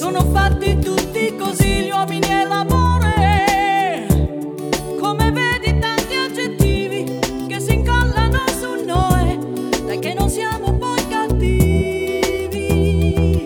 sono fatti tutti così gli uomini e l'amore. Come vedi tanti aggettivi che si incollano su noi, dai che non siamo poi cattivi.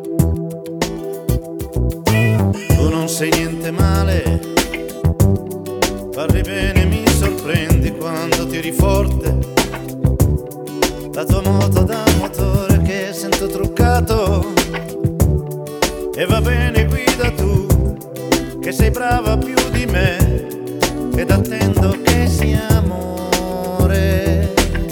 Tu non sei niente male, parli bene, mi sorprendi quando tiri forte. La tua moto da motore che sento truccato. E va bene, guida tu, che sei brava più di me, ed attendo che sia amore.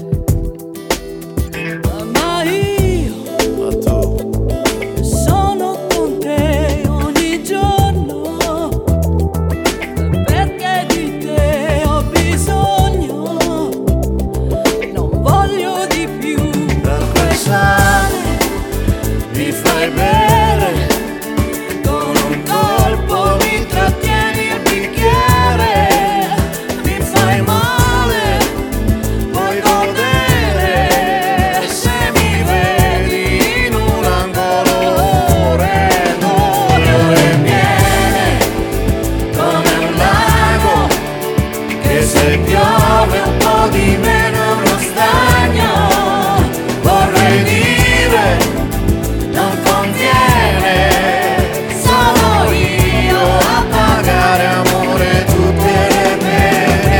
Ma io tu sono con te ogni giorno, perché di te ho bisogno, non voglio di più. da quel sale mi fai bere, con un colpo mi trattieni il bicchiere, mi fai male, puoi godere, se mi vedi in un angolo ore d'olio e miele, come un lago, che se piove un po' di meno è uno stagno, vorrei dire, non conviene, sono io a pagare amore tutte le pene.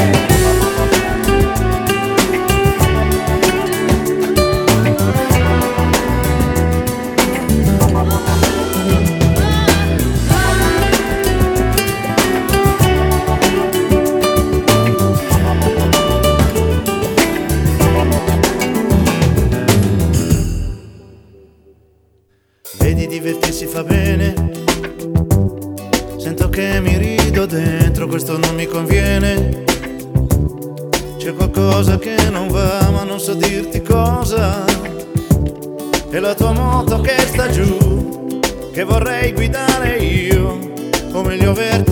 Vedi, divertirsi fa bene, sento che mi rido dentro, questo non mi conviene. C'è qualcosa che non va, ma non so dirti cosa. È la tua moto che sta giù, che vorrei guidare io, o meglio averti